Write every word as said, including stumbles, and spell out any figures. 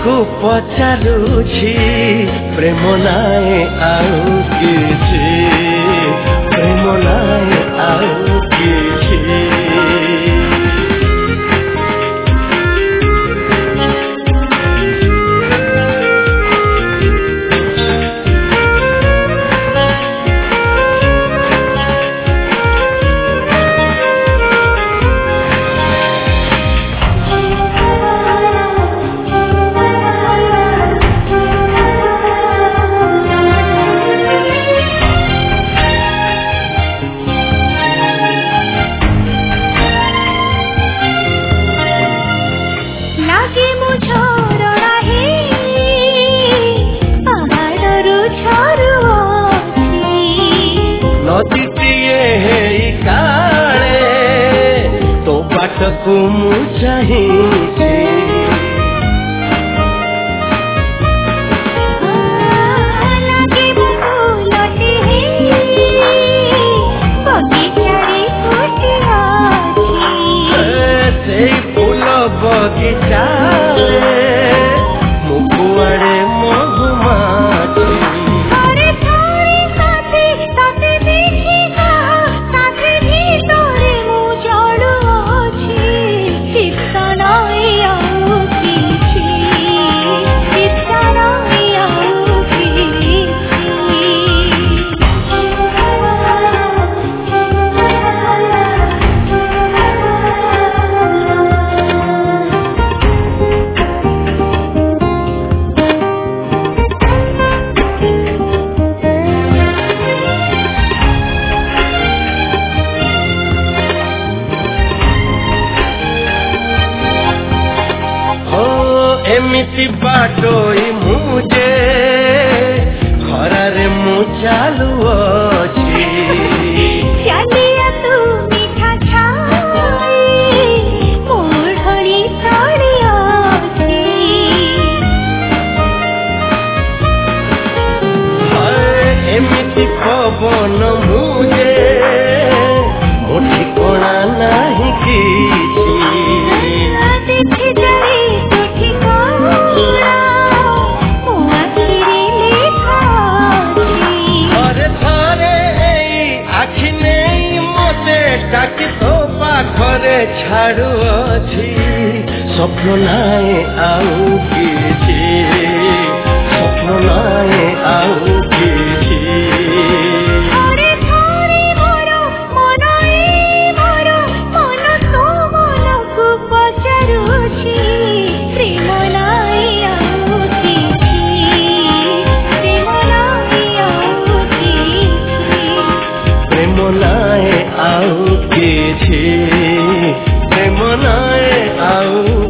को पचारुछि प्रेम नाए आउ किछि प्रेम नाए आउ किछि को मु चाहिए फूल बगीचा मु कुआड़े मधुमाछी एमिति बाटोई मुझे खरारे मु चालू अछि चलिया तू मीठा छाई मोढ़ी साड़ी अछि एमिति पवन मुझे मोठी कोणा नहीं किछि देखि जाई ताकि तो पाखरे छाड़ू अछि स्वप्न नाए आउ किछि स्वप्न नाए आउ किछि अरे थारे मोर मन ए मोर मन तो मन को पचारुछि प्रेम नाए आउ किछि प्रेम नाए आउ किछि प्रेम नाए आउ किछि प्रेम नाए आउ